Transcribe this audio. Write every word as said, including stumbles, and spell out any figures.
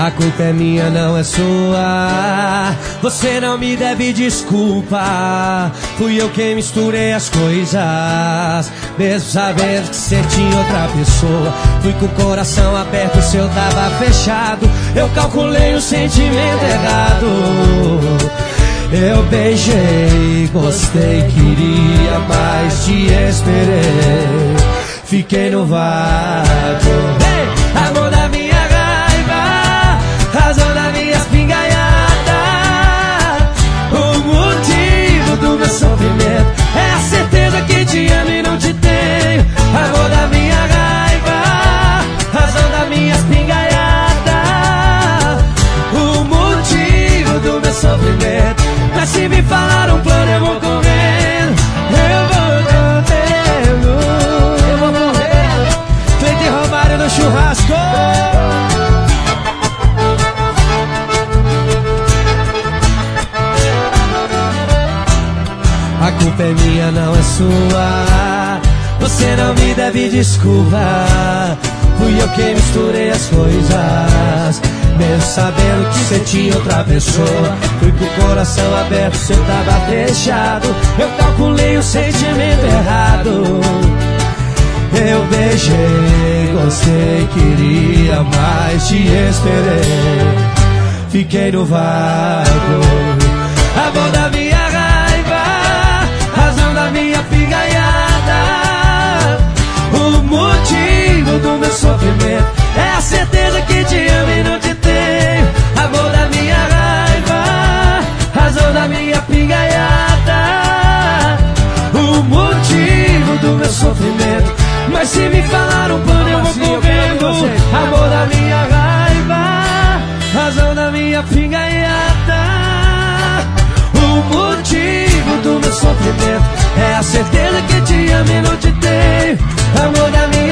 A culpa é minha, não é sua. Você não me deve desculpa. Fui eu quem misturei as coisas, mesmo sabendo que você tinha outra pessoa. Fui com o coração aberto, o seu tava fechado. Eu calculei o sentimento errado. Eu beijei, gostei, queria mais, te esperei. Fiquei no vácuo. Hey! Amor da minha raiva, razão da minha espingaiada, o motivo do meu sofrimento é a certeza que te amo e não te tenho. Amor da minha raiva, razão da minha espingaiada, o motivo do meu sofrimento. Mas se me falar um plano eu vou correndo, eu vou correndo, eu vou correndo. Cleiton Romário no churrasco. A culpa é minha, não é sua. Você não me deve desculpa. Fui eu quem misturei as coisas, mesmo sabendo que você tinha outra pessoa. Fui com o coração aberto, você tava fechado. Eu calculei o sentimento errado. Eu beijei, gostei, queria mais, te esperei. Fiquei no vácuo. Amor da minha raiva, razão da minha pingaiada, o motivo do meu sofrimento é a certeza que te amo e não te tenho. Amor da minha raiva, razão da minha pingaiada, o motivo do meu sofrimento. Mas se me falar um plano eu vou correndo. Amor da minha raiva, razão da minha pingaiada, o motivo do meu sofrimento é a certeza que te amo e não te tenho. Amor da minha